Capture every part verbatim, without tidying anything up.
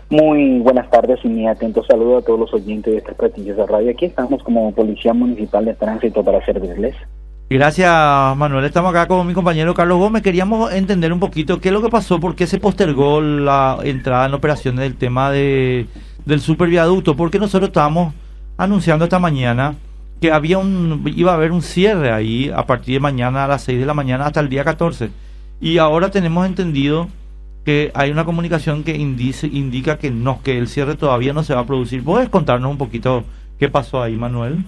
Muy buenas tardes y mi atento saludo a todos los oyentes de esta prestigiosa radio. Aquí estamos como Policía Municipal de Tránsito para servirles. Gracias, Manuel. Estamos acá con mi compañero Carlos Gómez. Queríamos entender un poquito qué es lo que pasó, por qué se postergó la entrada en operaciones del tema de del superviaducto, porque nosotros estábamos anunciando esta mañana que había un iba a haber un cierre ahí a partir de mañana a las seis de la mañana hasta el día catorce. Y ahora tenemos entendido que hay una comunicación que indice, indica que no, que el cierre todavía no se va a producir. ¿Puedes contarnos un poquito qué pasó ahí, Manuel?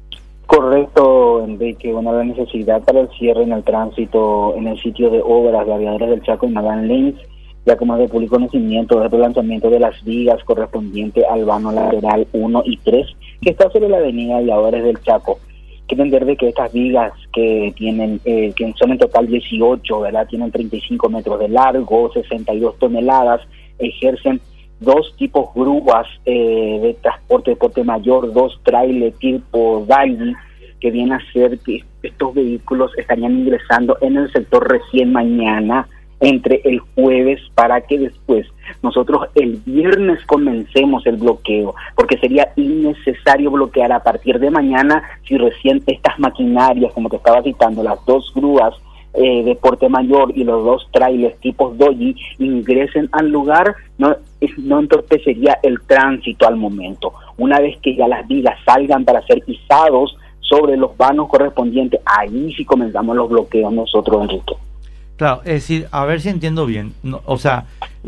Correcto, Enrique. Bueno, la necesidad para el cierre en el tránsito en el sitio de obras de Aviadores del Chaco y Madame Lins, ya como es de público conocimiento, del relanzamiento de las vigas correspondiente al vano lateral uno y tres, que está sobre la avenida Aviadores del Chaco. Hay que entender de que estas vigas que tienen, eh, que son en total dieciocho, ¿verdad? Tienen treinta y cinco metros de largo, sesenta y dos toneladas, ejercen dos tipos grúas eh, de transporte de porte mayor, dos trailers tipo Dali, que viene a ser que estos vehículos estarían ingresando en el sector recién mañana, entre el jueves, para que después nosotros el viernes comencemos el bloqueo, porque sería innecesario bloquear a partir de mañana si recién estas maquinarias, como te estaba citando, las dos grúas eh, de porte mayor y los dos trailers tipos Doji ingresen al lugar, no, no entorpecería el tránsito al momento. Una vez que ya las vigas salgan para ser pisados sobre los vanos correspondientes, ahí sí comenzamos los bloqueos nosotros, Enrique. Claro, es decir, a ver si entiendo bien, no, o sea,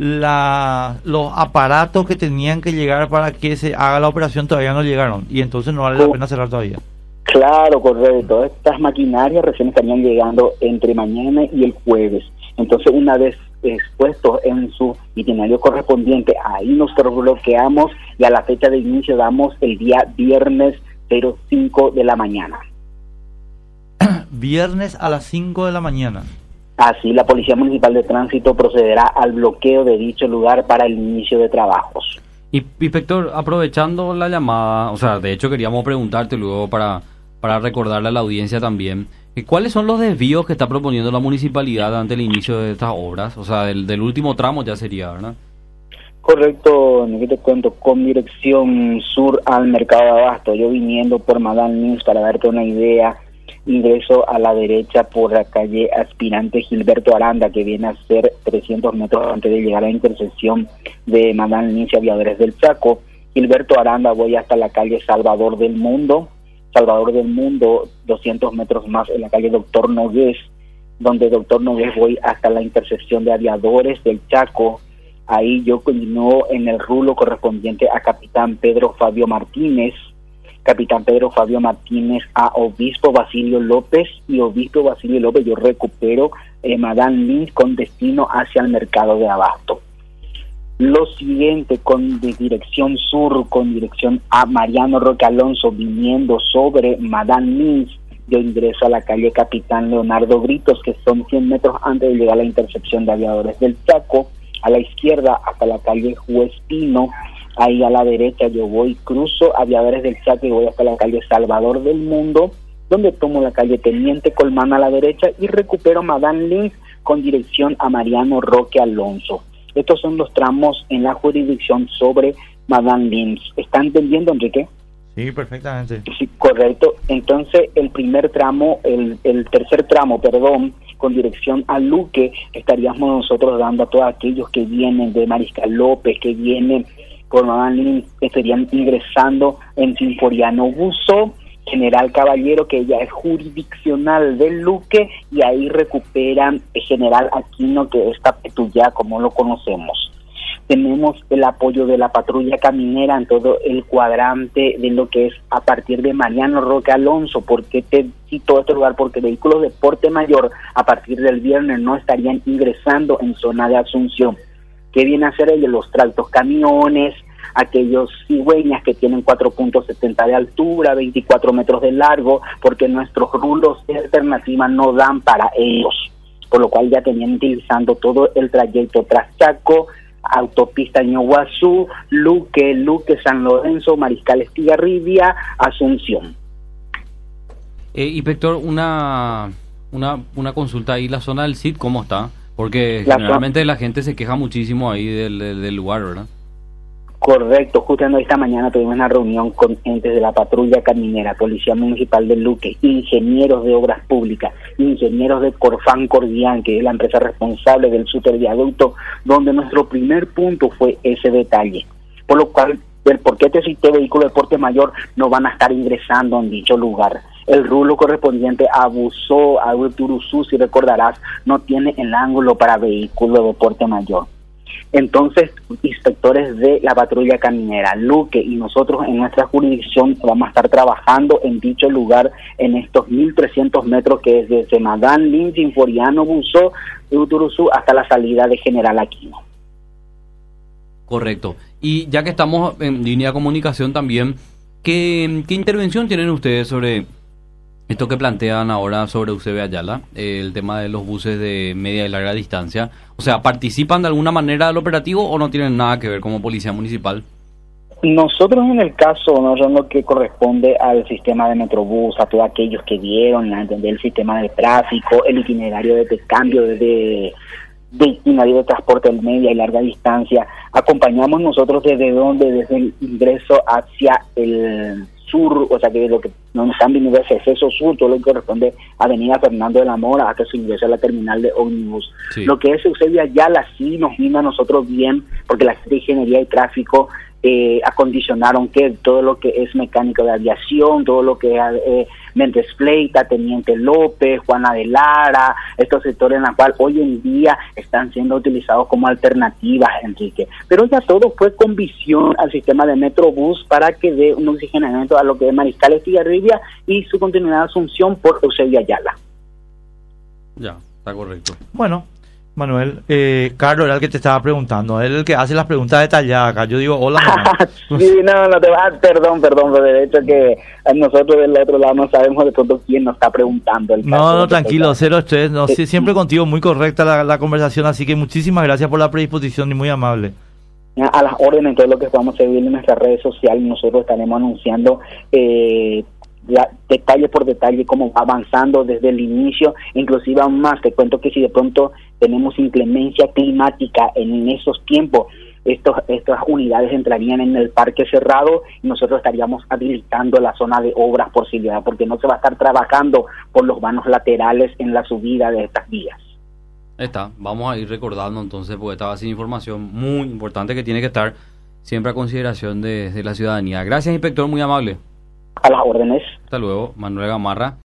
la, los aparatos que tenían que llegar para que se haga la operación todavía no llegaron, y entonces no vale la pena cerrar todavía. Claro, correcto, estas maquinarias recién estarían llegando entre mañana y el jueves, entonces una vez expuestos en su itinerario correspondiente, ahí nosotros bloqueamos y a la fecha de inicio damos el día viernes cero cinco de la mañana. Viernes a las cinco de la mañana. Así, la Policía Municipal de Tránsito procederá al bloqueo de dicho lugar para el inicio de trabajos. Y, inspector, aprovechando la llamada, o sea, de hecho queríamos preguntarte luego para, para recordarle a la audiencia también, ¿cuáles son los desvíos que está proponiendo la municipalidad ante el inicio de estas obras? O sea, del, del último tramo ya sería, ¿verdad? Correcto, aquí te cuento, con dirección sur al Mercado de Abasto, yo viniendo por Madame Lins, para darte una idea, ingreso a la derecha por la calle Aspirante Gilberto Aranda, que viene a ser trescientos metros antes de llegar a la intersección de Madame Lins y Aviadores del Chaco. Gilberto Aranda, voy hasta la calle Salvador del Mundo, Salvador del Mundo, doscientos metros más en la calle Doctor Nogués, donde Doctor Nogués voy hasta la intersección de Aviadores del Chaco. Ahí yo continúo en el rulo correspondiente a Capitán Pedro Fabio Martínez, Capitán Pedro Fabio Martínez a Obispo Basilio López, y Obispo Basilio López yo recupero eh, Madame Lins con destino hacia el Mercado de Abasto. Lo siguiente, con de dirección sur, con dirección a Mariano Roque Alonso, viniendo sobre Madame Lins, yo ingreso a la calle Capitán Leonardo Britos, que son cien metros antes de llegar a la intersección de Aviadores del Chaco. A la izquierda hasta la calle Juez Pino. Ahí a la derecha yo voy, cruzo Aviadores del Chaco y voy hasta la calle Salvador del Mundo, donde tomo la calle Teniente Colmán a la derecha y recupero Madame Lins con dirección a Mariano Roque Alonso. Estos son los tramos en la jurisdicción sobre Madame Lins. ¿Está entendiendo, Enrique? Sí, perfectamente. Sí, correcto. Entonces, el primer tramo, el, el tercer tramo, perdón, con dirección a Luque, estaríamos nosotros dando a todos aquellos que vienen de Mariscal López, que vienen por Madame Lins, estarían ingresando en Sinforiano Buzo, General Caballero, que ya es jurisdiccional del Luque, y ahí recuperan el General Aquino, que es Tapetuyá, como lo conocemos. Tenemos el apoyo de la patrulla caminera en todo el cuadrante de lo que es a partir de Mariano Roque Alonso. ¿Por qué te cito este lugar? Porque vehículos de porte mayor a partir del viernes no estarían ingresando en zona de Asunción. ¿Qué viene a hacer ellos? Los tractos camiones, aquellos cigüeñas que tienen cuatro punto setenta de altura, veinticuatro metros de largo, porque nuestros rulos de alternativa no dan para ellos, por lo cual ya tenían utilizando todo el trayecto tras Chaco, autopista Ñuguazú, Luque, Luque, San Lorenzo, Mariscal Estigarribia, Asunción. Eh, inspector, una, una una consulta ahí, la zona del C I D, ¿cómo está? Porque la generalmente zona... la gente se queja muchísimo ahí del, del, del lugar, ¿verdad? Correcto, justamente esta mañana tuvimos una reunión con entes de la patrulla caminera, Policía Municipal de Luque, ingenieros de obras públicas, ingenieros de Corfán Cordian, que es la empresa responsable del superviaducto, donde nuestro primer punto fue ese detalle. Por lo cual, el por qué te cité vehículo de porte mayor no van a estar ingresando en dicho lugar. El rulo correspondiente a Busó, a Turuzú, si recordarás, no tiene el ángulo para vehículo de porte mayor. Entonces, inspectores de la patrulla caminera, Luque y nosotros en nuestra jurisdicción vamos a estar trabajando en dicho lugar en estos mil trescientos metros que es desde Madán, Lin, Sinforiano, Busó, Uturuzú hasta la salida de General Aquino. Correcto. Y ya que estamos en línea de comunicación también, ¿qué, qué intervención tienen ustedes sobre esto que plantean ahora sobre U C B Ayala, el tema de los buses de media y larga distancia? O sea, ¿participan de alguna manera del operativo o no tienen nada que ver como policía municipal? Nosotros en el caso, no son lo que corresponde al sistema de Metrobús, a todos aquellos que vieron, a entender el sistema de tráfico, el itinerario de cambio de, de, de itinerario de transporte de media y larga distancia, acompañamos nosotros desde donde, desde el ingreso hacia el sur, o sea que lo que no están viniendo ese exceso sur, todo lo que corresponde a Avenida Fernando de la Mora hasta su ingreso a la terminal de ómnibus. Sí. Lo que es Eusebio Ayala sí nos vino a nosotros bien, porque la de Ingeniería y Tráfico eh, acondicionaron que todo lo que es mecánico de aviación, todo lo que es eh, Méndez Fleita, Teniente López, Juana de Lara, estos sectores en los cuales hoy en día están siendo utilizados como alternativas, Enrique. Pero ya todo fue con visión al sistema de Metrobús para que dé un oxigenamiento a lo que es Mariscal Estigarribia y su continuidad de Asunción por Eusebio Ayala. Ya, está correcto. Bueno, Manuel, eh, Carlos era el que te estaba preguntando, él es el que hace las preguntas detalladas acá. Yo digo, hola, Manuel. Sí, no, no te vas, perdón, perdón, pero de hecho que nosotros del otro lado no sabemos de pronto quién nos está preguntando. El no, no, tranquilo, cero estrés, no, sí, siempre contigo, muy correcta la, la conversación, así que muchísimas gracias por la predisposición y muy amable. A las órdenes, todo lo que podamos seguir en nuestras redes sociales, nosotros estaremos anunciando eh, la, detalle por detalle cómo va avanzando desde el inicio, inclusive aún más, te cuento que si de pronto tenemos inclemencia climática en esos tiempos, estos estas unidades entrarían en el parque cerrado y nosotros estaríamos habilitando la zona de obras por posibilidad, porque no se va a estar trabajando por los vanos laterales en la subida de estas vías. Está, vamos a ir recordando entonces, porque estaba sin información muy importante que tiene que estar siempre a consideración de, de la ciudadanía. Gracias, inspector, muy amable. A las órdenes. Hasta luego, Manuel Gamarra.